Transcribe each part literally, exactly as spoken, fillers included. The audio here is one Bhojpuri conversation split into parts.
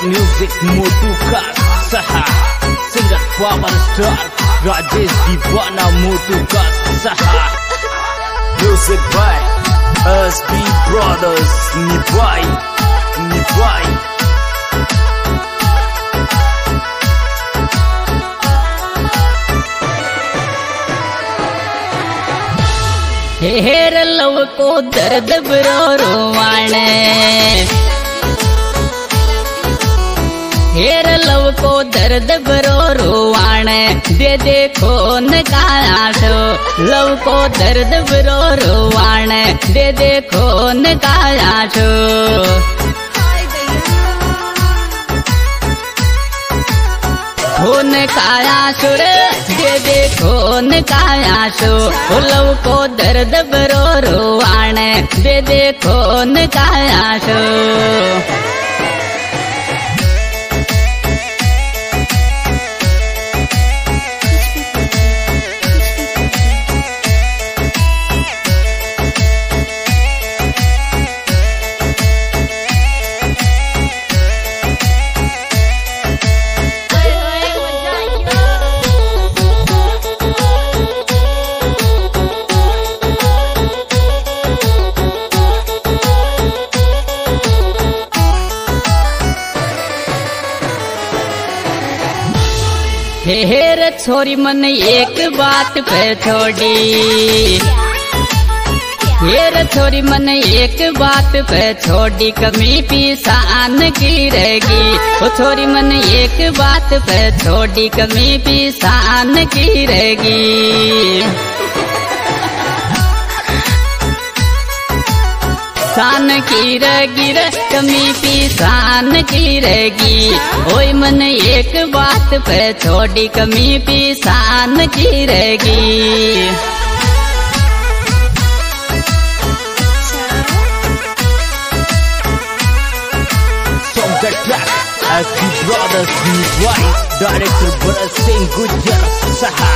Music Motukas Saha Singer Power Star Rajesh Diwana Motukas Saha Music by S B Brothers Nibai Nibai हेर लव को दर्द बरो रोवाणे हेर लव को दर्द बरो रोवाणे दे देखो न कायाशो लव को दर्द बरो रोवाणे दे देखो न कायाशो न कायाशो रे दे देखो न कायाशो लव को दर्द बरो रोवाणे दे देखो न कायाशो हेर छोरी मन एक बात पे छोड़ी हेर छोरी मन एक बात पे छोड़ी कमी पिसान की रहेगी वो छोरी मन एक बात पे छोड़ी कमी पिसान की रहेगी सान की रहेगी रे कमी पिसान की रहेगी ओए मन एक बात पे छोड़ी कमी पिसान की रहेगी From the track S B Brothers Nibai Director Bharat Singh Gujjar Saha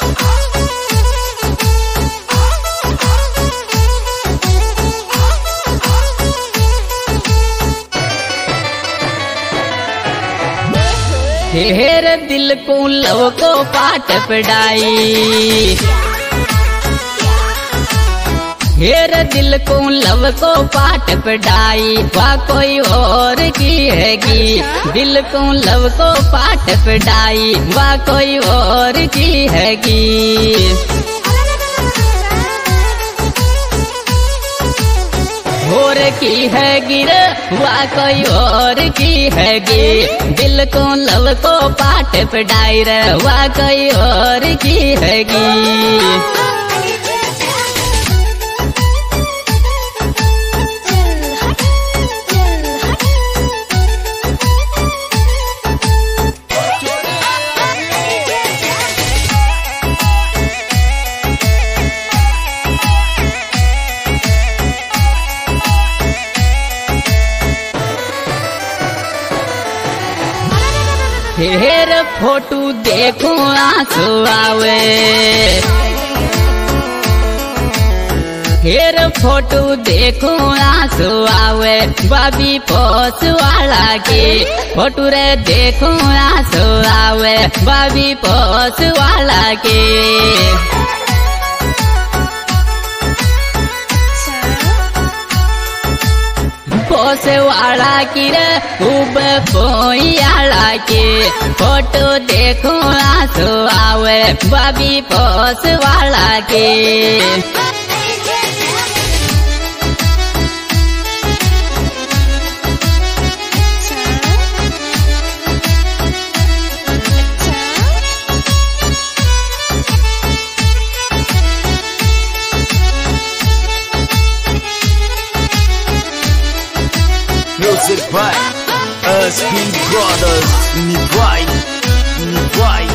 हेर दिल को लव को पाट पढ़ाई हेर दिल को लव को पाट पढ़ाई वह कोई और की हैगी दिल को लव को पाट पढ़ाई वह कोई और की हैगी और की हैगी रे वह कोई और की हैगी दिल को लव को पाट पढ़ाई रे वह कोई और की हैगी हेर फोटो देखो आंसू आवे हेर फोटो देखो आंसू आवे बाबी पोस वाला के फोटो रे देखो आंसू आवे बाबी पोस वाला के पोस वाला की रे खूब कोई आला के फोटो देखो आंसू आवे बाबी पोस वाला के Music by S B Brothers Nibai Nibai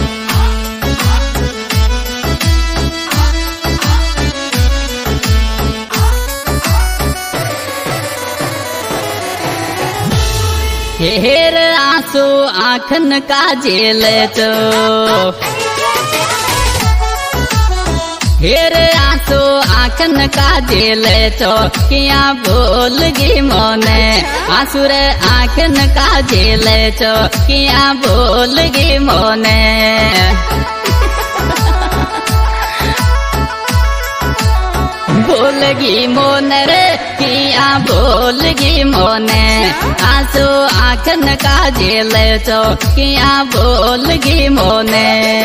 हेर आंसू आँखन का जेल तो हेर आंसू आंसू आंखन काजल चौकिया बोल गी मोने आंसू रे आंखन काजल चौकिया बोल गी मोने बोलगी मोन रे किया बोलगी मोने आंसू आंखन काजल चौकिया बोलगी मोने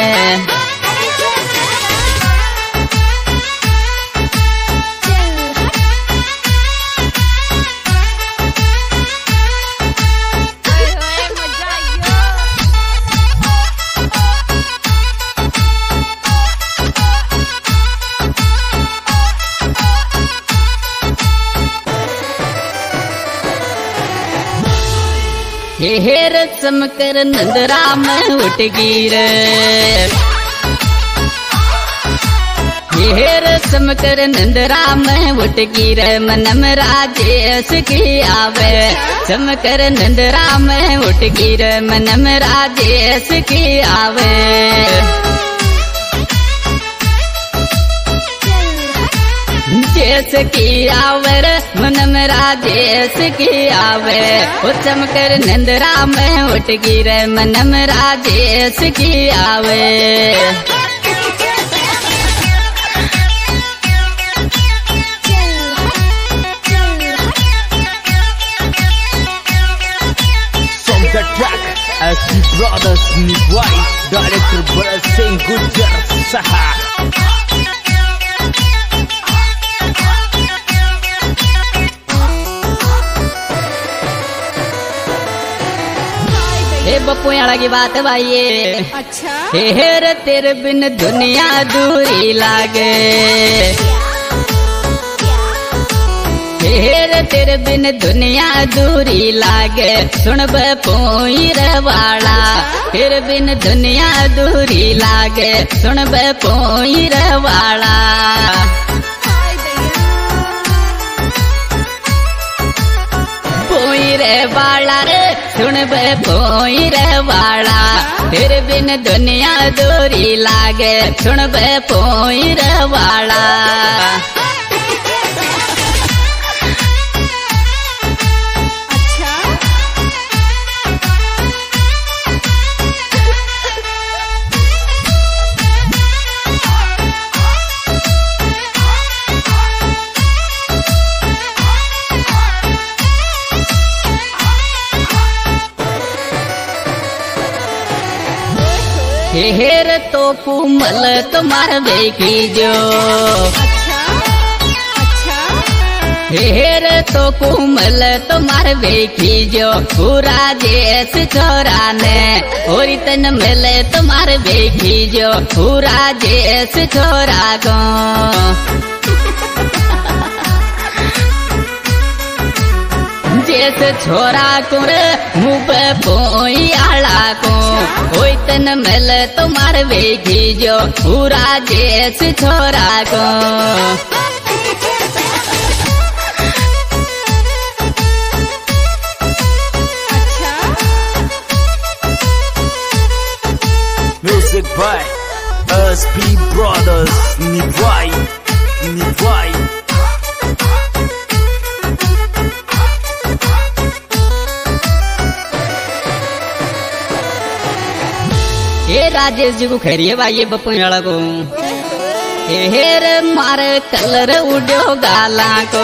हेर चमकर नंदरा में उठ गिर हेर चमकर नंदरा में उठ गिर मनम राजेश की आवे चमकर नंदरा में उठ गिर मनम राजेश की आवे जैस की आवर मनम राजेश की आवे वो चमकर नंदरा में उठ गिर मनम राजेश की आवे From the track S P Brothers Nivai, director Bharat Singh Gujjar Saha. हे बपुयाड़ा की बात भाई ये अच्छा हेर तेरे बिन दुनिया दूरी लागे हेर तेरे बिन दुनिया दूरी लागे सुन बपुईर वाला तेरे बिन दुनिया दूरी लागे सुन बपुईर वाला रे वाला रे सुन बे पोई रे वाला तेरे बिन दुनिया दूरी लागे सुन बे पोई रे वाला हेर तो कुमल तुम्हार देखी जो अच्छा अच्छा हेर तो कुमल तुम्हार देखी जो पूरा जेस छोरा ने और तन मिले तुम्हार देखी जो पूरा जेस छोरा को जेस छोरा को मुँह पे पोई आला को कोई तन मिल तुम्हारे बेगी जो पूरा जेस छोरा को Music by S P Brothers Nivai, Nivai. ये राजेश जी को खैरिए भाई ये बपुयाड़ा को हेर मारे कलर उड़ो गाला को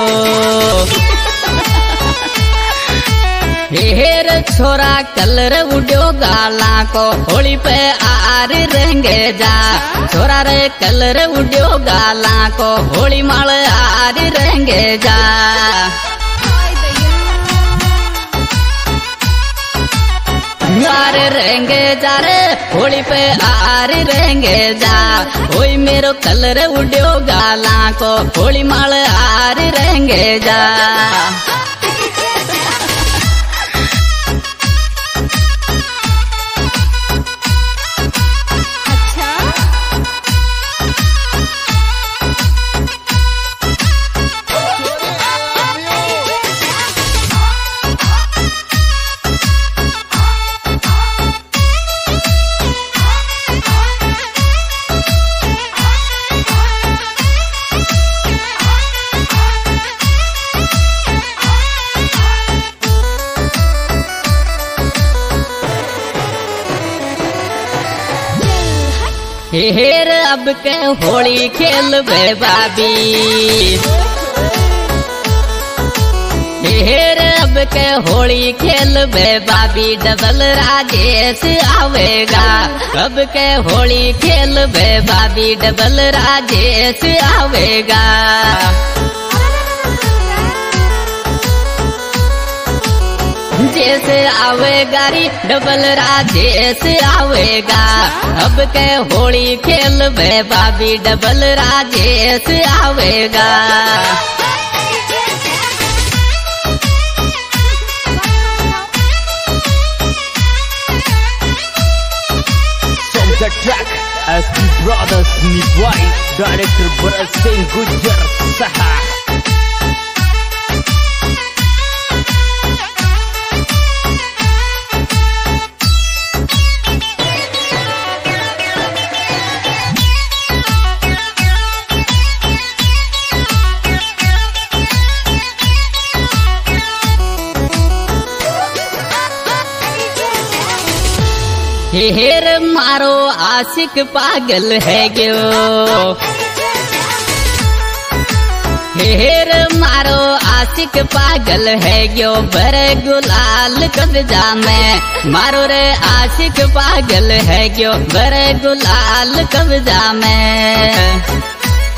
हेर छोरा कलर उड़ो गाला को होली पे आर रहेंगे जा छोरा रे कलर उड़ो गाला को होली माल आर रहेंगे जा यार रहेंगे जा रे होली पे आर रहेंगे जा ओई मेरो कलर उड़ो गाला को होली माल आर रहेंगे जा हेर अब के होली खेलबे बाबी, हेर अब के होली खेलबे बाबी, डबल राजेश आवेगा। अब के होली खेलबे बाबी, डबल राजेश आवेगा। जैसे आवेगा री डबल राजेश आवेगा। अब के होली खेलबे बाबी, डबल राजेश आवेगा। The track S P Brothers Nivai, director Bharat Singh Gujjar Saha. हेर मारो आशिक पागल है ग्यो, हेर मारो आशिक पागल है ग्यो। बर गुलाल कब्जा में मारो रे आशिक पागल है ग्यो, बर गुलाल कब्जा में।